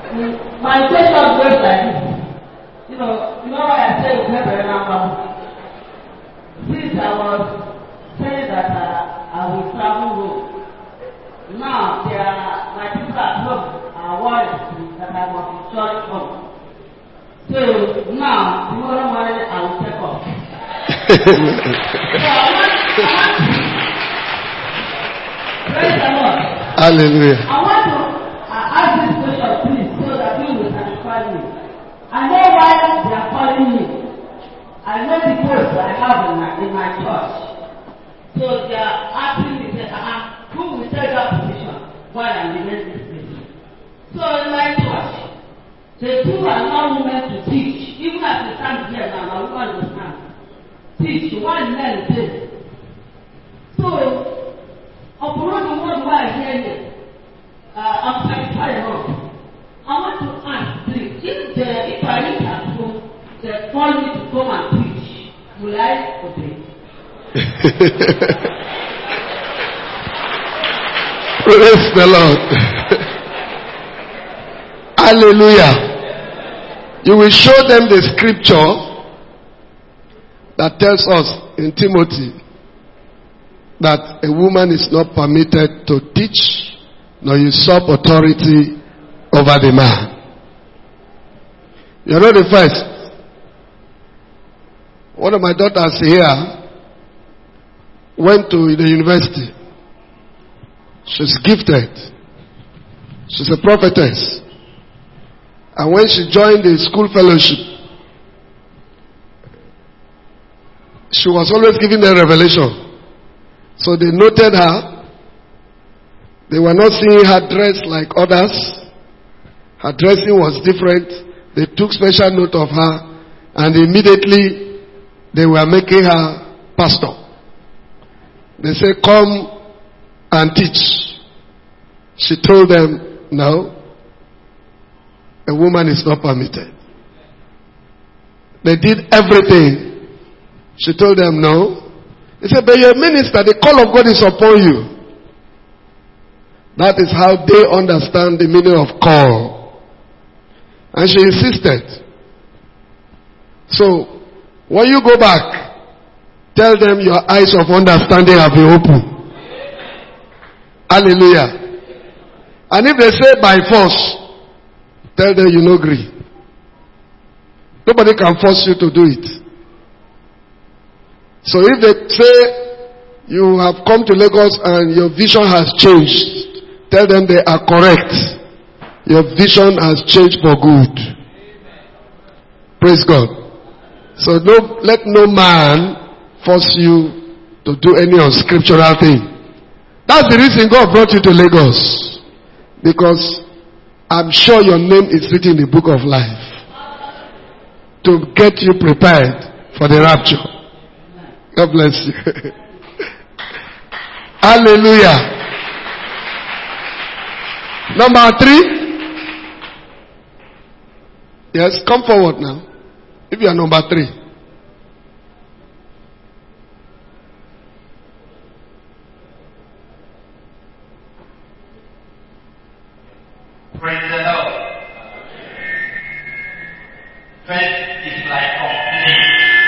My station goes like this. You know what I said with never remember. Since I was saying that I will travel home, now my people at home are worried that I must be short home. So now, tomorrow morning I will take off. So I want praise the Lord. Hallelujah. I want to ask this question, please, so that you will satisfy me. I know why they are calling me. I know the post I have in my church. So they are asking me, who will take that position while I'm in this position? So in my church, the two are not women to teach. Even as we stand here now, I woman to stand. Teach. One man says. So, upon the word why I hear it, I'm satisfied enough. I want to ask, please, if I reach at home, they call me to come and preach, will I obey? Praise the Lord. Hallelujah. You will show them the scripture that tells us in Timothy that a woman is not permitted to teach nor usurp authority over the man. You know the first. One of my daughters here went to the university. She's gifted. She's a prophetess. And when she joined the school fellowship, she was always giving them revelation. So they noted her. They were not seeing her dressed like others. Her dressing was different. They took special note of her, and immediately they were making her pastor. They said, come and teach. She told them, no, a woman is not permitted. They did everything. She told them, no. He said, but you're a minister, the call of God is upon you. That is how they understand the meaning of call. And she insisted. So, when you go back, tell them your eyes of understanding have been opened. Hallelujah. And if they say by force, tell them you no agree. Nobody can force you to do it. So if they say you have come to Lagos and your vision has changed, tell them they are correct. Your vision has changed for good. Praise God. So let no man force you to do any unscriptural thing. That's the reason God brought you to Lagos. Because I'm sure your name is written in the book of life. To get you prepared for the rapture. God bless you. Hallelujah. Number 3. Yes, come forward now. If you are number 3. Praise the Lord. First is like complaint.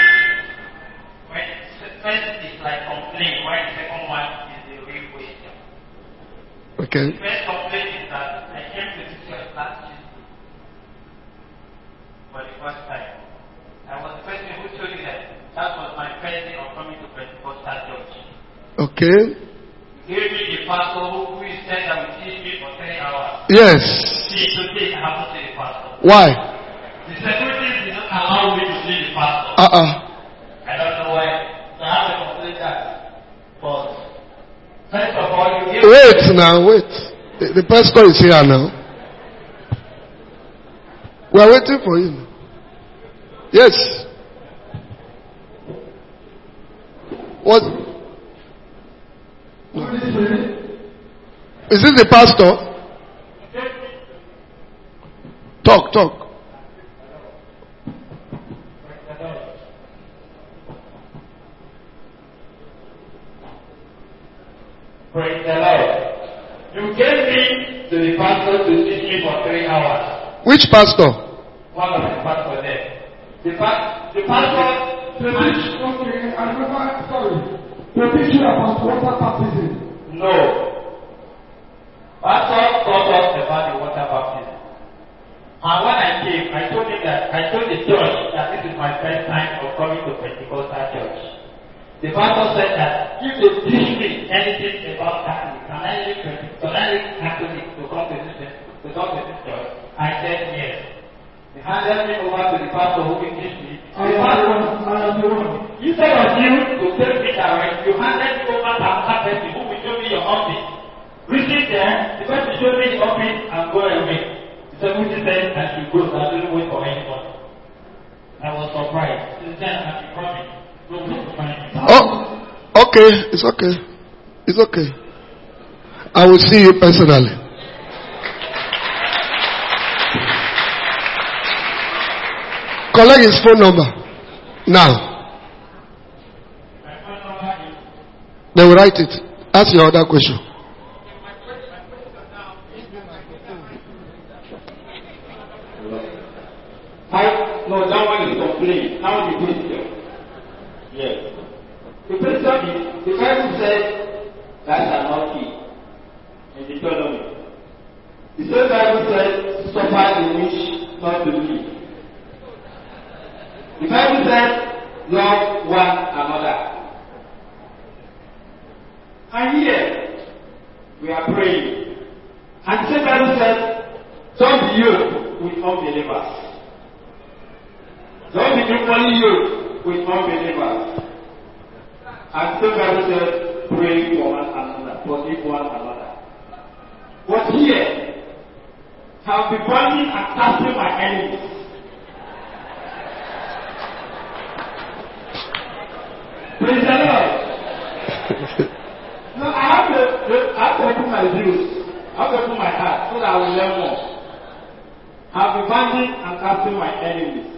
First is like complaint, while the second one is the real question. Okay. The first complaint is that I came to this church last Tuesday for the first time. I was the person who told you that was my first day of coming to Pentecostal church. Okay. You gave me the pastor who said that will teach me for 3 hours. Yes. See, today I haven't seen the pastor. Why? The securities did not allow me to see the pastor. I don't know why. So I have to complain that. But first of all, you give Wait now, wait. The pastor is here now. We are waiting for him. Yes. What? Is this the pastor? Talk. Praise the Lord. You gave me to the pastor to teach me for 3 hours. Which pastor? One of the pastors there. The pastor To teach you about water baptism. No. Pastor taught us about the water baptism. And when I came, I told the church that this is my first time of coming to Pentecostal church. The pastor said that if they teach me anything about Catholic, can I leave Catholic to come to this church? I said yes. He handed me over to the pastor who will teach me. Instead of you to take me direct, you handed me over to another person who will show me your office. Reaching there, the person showed me the office and go away. The secretary said I should go, so I didn't wait for anyone. I was surprised. Since then, I've been coming. Oh, okay. It's okay. It's okay. I will see you personally. Collect his phone number. Now. They will write it. Ask your other question. No, that one is complete. Now the question. Yes. The question is, the Bible says that shall not kill. In Deuteronomy. The same Bible says, suffer the wish not to live. The Bible says, love one another. And here, we are praying. And the same Bible says, don't be yoked with unbelievers. Don't be equally yoked with unbelievers. And the same Bible says, pray for one another, forgive one another. But here, I'll be burning and casting my enemies. Praise the Lord. No, I have to open my views. I have to open my heart so that I will learn more. I'll be burning and casting my enemies.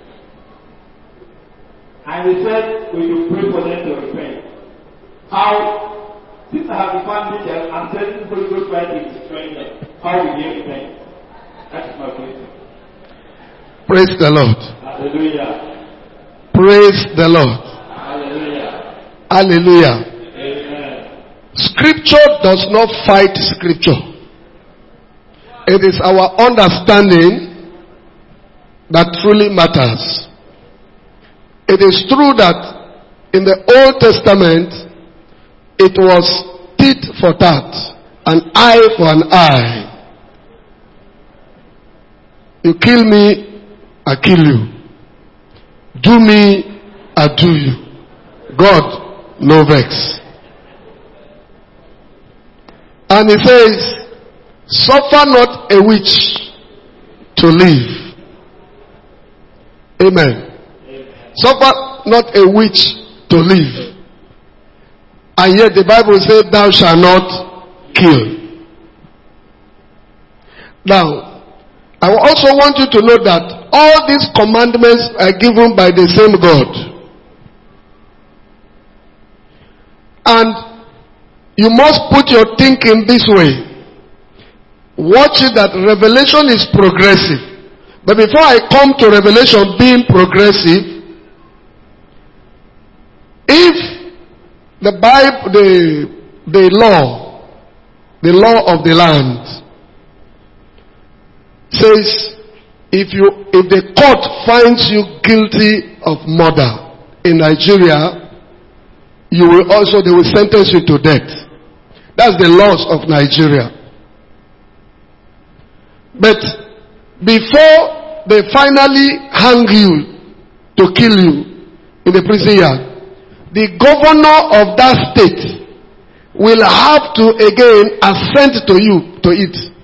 And he said we should pray for them to repent. How? Since I have been burning them and telling Holy Ghost right to destroy them, how will they repent? That is my question. Praise the Lord. Hallelujah. Praise the Lord. Hallelujah. Hallelujah. Amen. Scripture does not fight scripture. It is our understanding that truly matters. It is true that in the Old Testament, it was tit for tat, an eye for an eye. You kill me, I kill you. Do me, I do you. God, no vex. And he says, suffer not a witch to live. Amen. Suffer not a witch to live. And yet the Bible says, thou shalt not kill. Now, I also want you to know that all these commandments are given by the same God. And you must put your thinking this way. Watch it that revelation is progressive. But before I come to revelation being progressive, if the Bible, the law of the land says, if the court finds you guilty of murder in Nigeria, they will sentence you to death. That's the laws of Nigeria. But before they finally hang you to kill you in the prison yard, the governor of that state will have to again assent to you to it.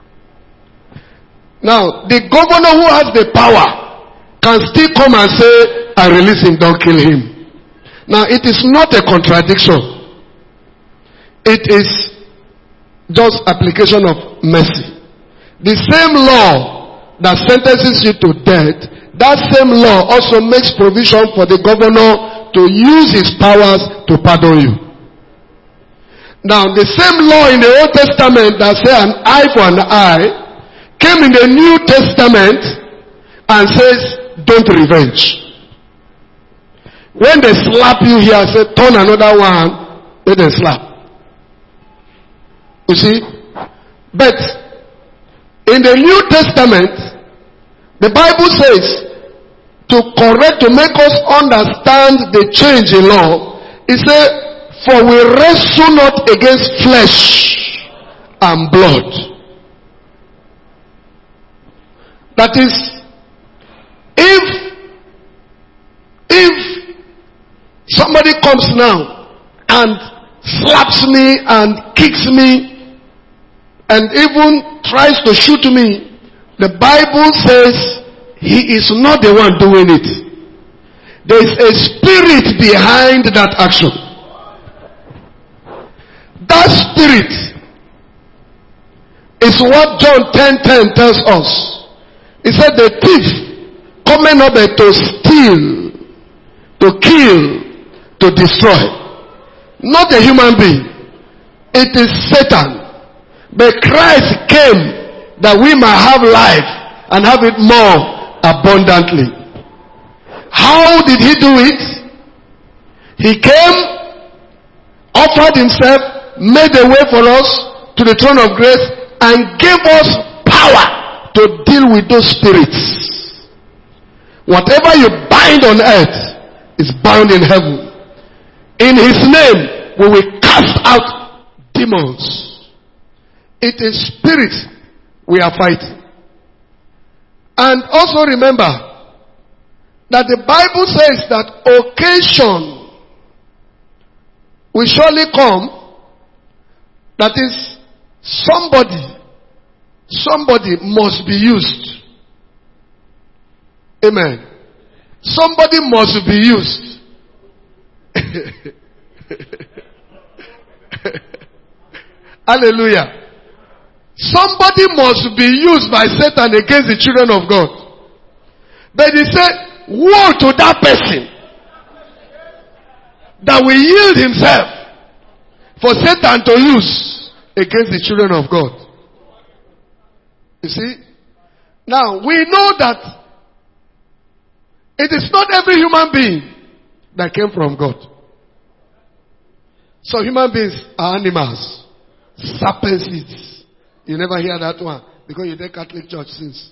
Now, the governor who has the power can still come and say, I release him, don't kill him. Now, it is not a contradiction. It is just application of mercy. The same law that sentences you to death, that same law also makes provision for the governor to use his powers to pardon you. Now, the same law in the Old Testament that says an eye for an eye came in the New Testament and says, don't revenge. When they slap you here, say, turn another one, let them slap. You see? But in the New Testament, the Bible says, to correct, to make us understand the change in law, it says, for we wrestle not against flesh and blood. That is, if somebody comes now and slaps me and kicks me and even tries to shoot me, the Bible says he is not the one doing it. There is a spirit behind that action. That spirit is what John 10:10 tells us. He said, the thief coming up to steal, to kill, to destroy. Not a human being. It is Satan. But Christ came that we might have life and have it more abundantly. How did he do it? He came, offered himself, made a way for us to the throne of grace, and gave us power to deal with those spirits. Whatever you bind on earth is bound in heaven. In his name we will cast out demons. It is spirits we are fighting. And also remember that the Bible says that occasion will surely come. That is, somebody must be used. Amen. Somebody must be used. Hallelujah. Somebody must be used by Satan against the children of God. But he said, woe to that person that will yield himself for Satan to use against the children of God. You see? Now, we know that it is not every human being that came from God. So human beings are animals. Serpent seeds. You never hear that one because you did Catholic Church since.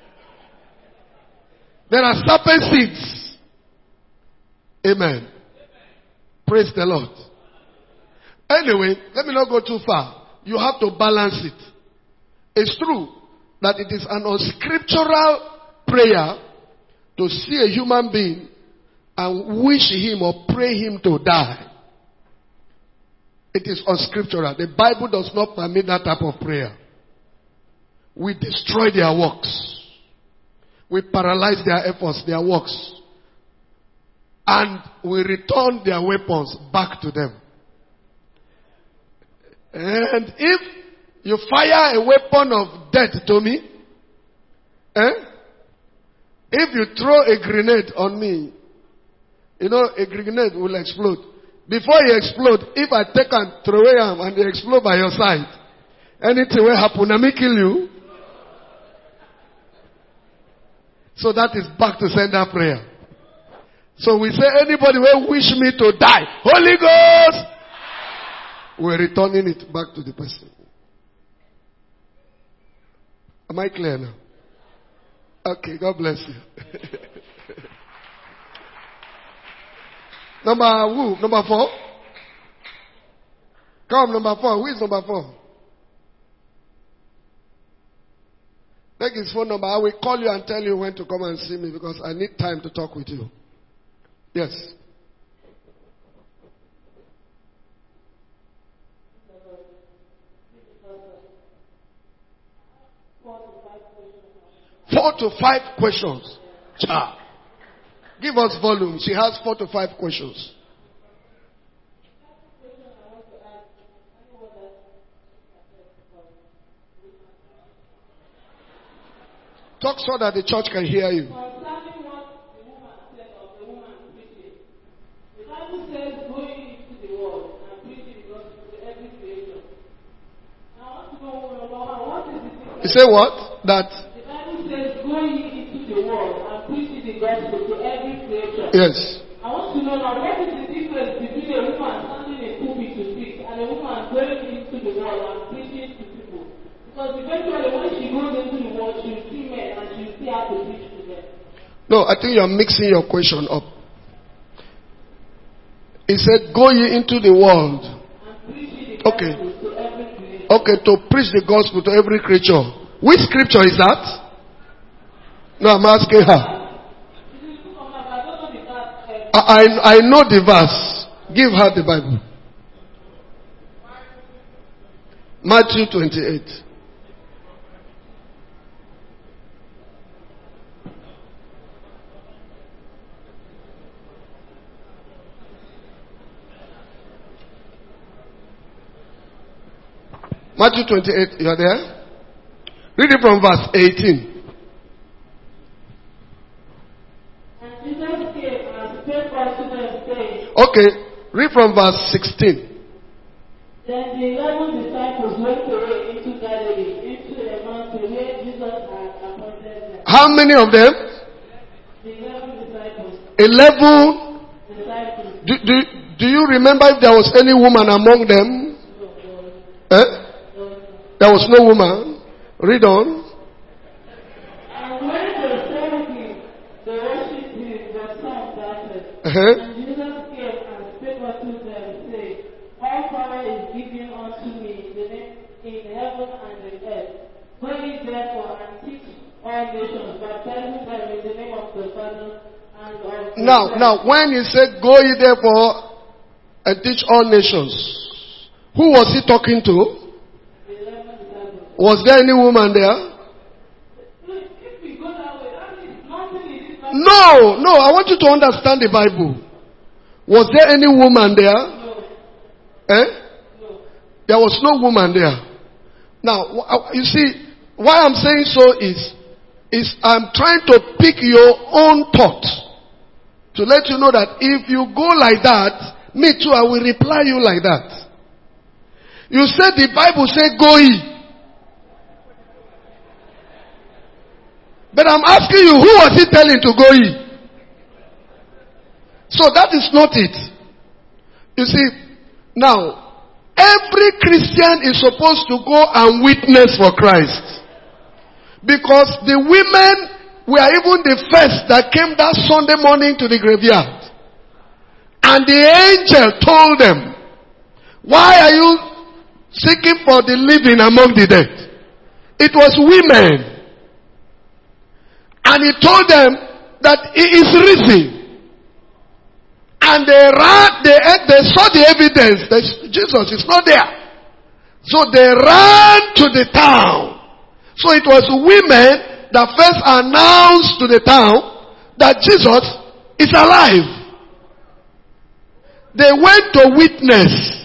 There are serpent seeds. Amen. Praise the Lord. Anyway, let me not go too far. You have to balance it. It's true that it is an unscriptural prayer to see a human being and wish him or pray him to die. It is unscriptural. The Bible does not permit that type of prayer. We destroy their works. We paralyze their efforts, their works. And we return their weapons back to them. And if you fire a weapon of death to me, if you throw a grenade on me, you know, a grenade will explode. Before you explode, if I take and throw him and they explode by your side, anything will happen, I may kill you. So that is back to sender prayer. So we say, anybody will wish me to die, Holy Ghost, we're returning it back to the person. Am I clear now? Okay, God bless you. Number 4. Come, number 4. Who is number 4? Take his phone number. I will call you and tell you when to come and see me because I need time to talk with you. Yes. Four to five questions. Cha. Give us volume. She has 4 to 5 questions. Talk so that the church can hear you. Concerning what the woman said of the woman preaching, the Bible says going into the world and preaching the gospel to every creation. I want to know, what is the difference? You say what? That, The Bible says, go ye into the world and preach the gospel to every creature. yes. I want to know now, what is the difference between a woman standing in a pulpit to speak and a woman going into the world and preaching to people? Because eventually when she goes into the world, she will see men and she will see how to preach to them. No, I think you are mixing your question up. He said, go ye into the world. And preaching the Okay. gospel to every creature. Okay, to preach the gospel to every creature. Which scripture is that? No, I'm asking her. I know the verse. Give her the Bible. Matthew 28. Matthew 28, you are there? Read it from verse 18. And Jesus came and spake unto them, saying, Okay, read from verse 16. Then the 11 disciples went away into Galilee, into a mountain where Jesus had appointed them. How many of them? The 11 disciples. 11. Disciples. Do you remember if there was any woman among them? Eh? There was no woman. Read on. And when they saw him, they worshipped him, but some doubted. Uh-huh. And Jesus came and spake unto them, saying, All power is given unto me in heaven and in earth. Go ye therefore and teach all nations, baptizing them in the name of the Father and of the Son. Now, when he said, go ye therefore and teach all nations, who was he talking to? Was there any woman there? If we go that way, that means nothing is No, I want you to understand the Bible. Was there any woman there? No. Eh? No. There was no woman there. Now, you see, why I'm saying so is I'm trying to pick your own thought to let you know that if you go like that, me too, I will reply you like that. You said the Bible said go ye. But I'm asking you, who was he telling to go ye? So that is not it. You see, now, every Christian is supposed to go and witness for Christ. Because the women were even the first that came that Sunday morning to the graveyard. And the angel told them, why are you seeking for the living among the dead? It was women. And he told them that he is risen. And they saw the evidence that Jesus is not there. So they ran to the town. So it was women that first announced to the town that Jesus is alive. They went to witness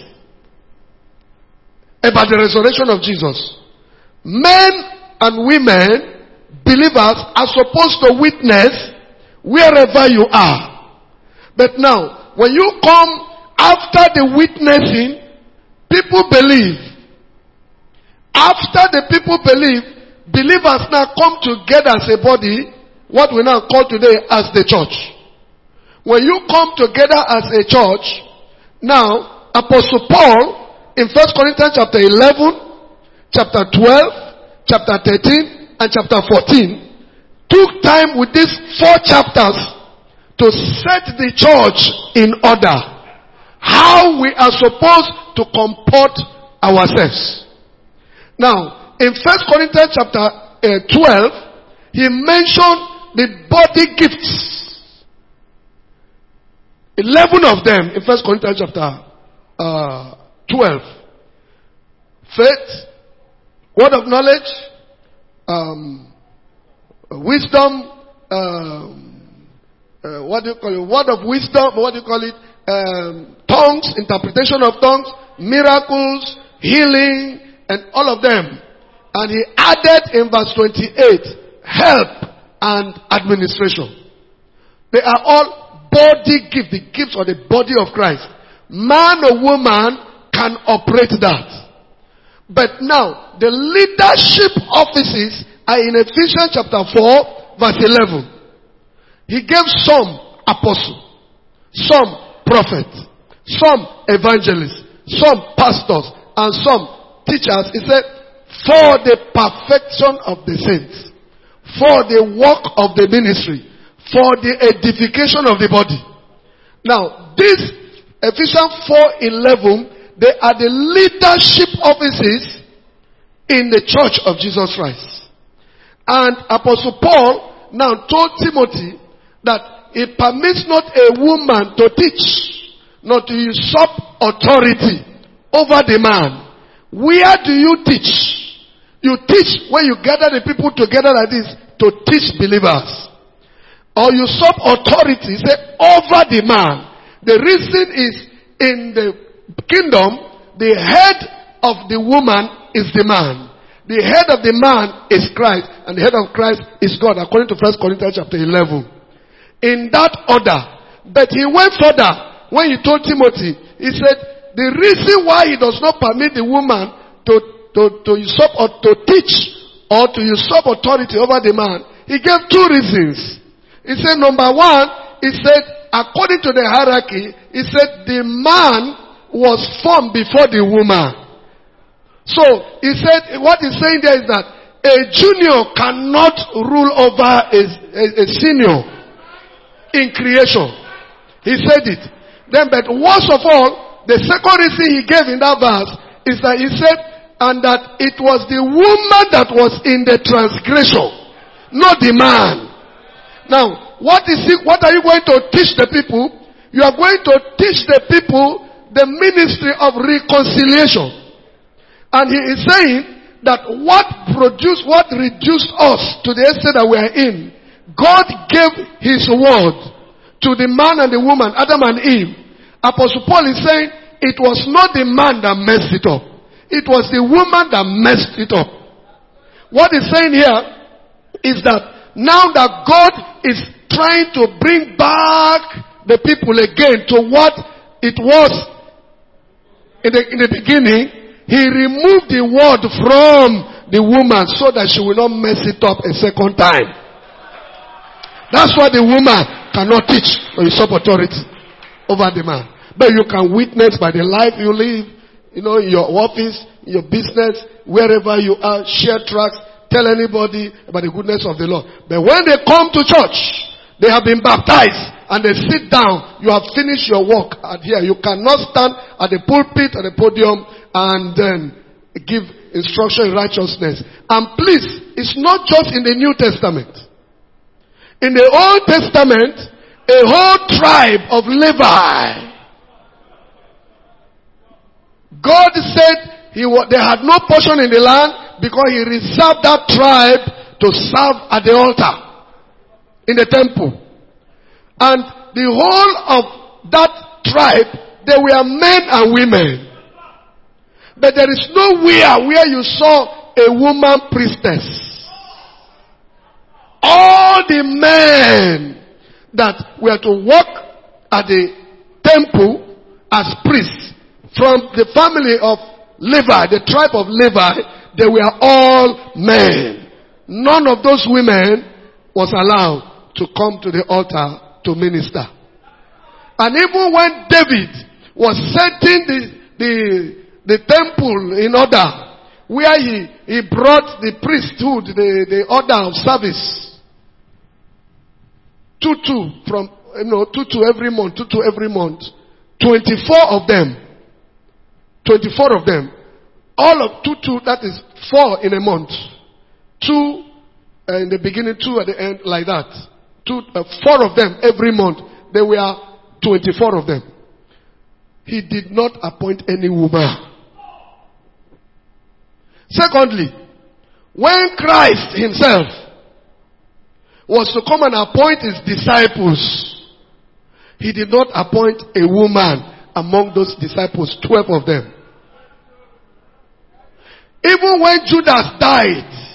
about the resurrection of Jesus. Men and women, believers, are supposed to witness wherever you are. But now, when you come after the witnessing, people believe. After the people believe, believers now come together as a body, what we now call today as the church. When you come together as a church, now, Apostle Paul, in 1 Corinthians chapter 11, chapter 12, chapter 13, and chapter 14, took time with these 4 chapters to set the church in order. How we are supposed to comport ourselves. Now, in 1 Corinthians chapter 12, he mentioned the body gifts. 11 of them in 1 Corinthians chapter 12. Faith, word of knowledge, wisdom, what do you call it? Word of wisdom, what do you call it? Tongues, interpretation of tongues, miracles, healing, and all of them. And he added in verse 28, help and administration. They are all body gifts, the gifts of the body of Christ. Man or woman can operate that. But now, the leadership offices in Ephesians chapter 4, verse 11, he gave some apostles, some prophets, some evangelists, some pastors, and some teachers. He said, for the perfection of the saints, for the work of the ministry, for the edification of the body. Now, this Ephesians 4:11, they are the leadership offices in the church of Jesus Christ. And Apostle Paul now told Timothy that it permits not a woman to teach, not to usurp authority over the man. Where do you teach? You teach when you gather the people together like this to teach believers. Or usurp authority, say, over the man. The reason is, in the kingdom, the head of the woman is the man. The head of the man is Christ, and the head of Christ is God, according to 1 Corinthians chapter 11. In that order. But he went further when he told Timothy. He said, the reason why he does not permit the woman to usurp or to teach or to usurp authority over the man, he gave two reasons. He said, number one, he said, according to the hierarchy, he said the man was formed before the woman. So, he said, what he's saying there is that a junior cannot rule over a senior in creation. He said it. Then, but worst of all, the second reason he gave in that verse is that he said, and that it was the woman that was in the transgression, not the man. Now, what are you going to teach the people? You are going to teach the people the ministry of reconciliation. And he is saying that what reduced us to the extent that we are in, God gave his word to the man and the woman, Adam and Eve. Apostle Paul is saying it was not the man that messed it up. It was the woman that messed it up. What he's saying here is that now that God is trying to bring back the people again to what it was in the beginning, he removed the word from the woman so that she will not mess it up a second time. That's why the woman cannot teach or usurp authority over the man. But you can witness by the life you live, in your office, in your business, wherever you are, share tracts, tell anybody about the goodness of the Lord. But when they come to church, they have been baptized and they sit down, you have finished your work at here. You cannot stand at the pulpit or the podium and then give instruction in righteousness. And please, it's not just in the New Testament. In the Old Testament, a whole tribe of Levi, God said they had no portion in the land because he reserved that tribe to serve at the altar in the temple. And the whole of that tribe, they were men and women. But there is nowhere where you saw a woman priestess. All the men that were to work at the temple as priests from the family of Levi, the tribe of Levi, they were all men. None of those women was allowed to come to the altar to minister. And even when David was setting the temple in order, where he brought the priesthood, the order of service, two every month, 24 of them, all of two, that is 4 in a month. 2 in the beginning, 2 at the end, like that. 4 of them every month. There were 24 of them. He did not appoint any woman. Secondly, when Christ himself was to come and appoint his disciples, he did not appoint a woman among those disciples, 12 of them. Even when Judas died,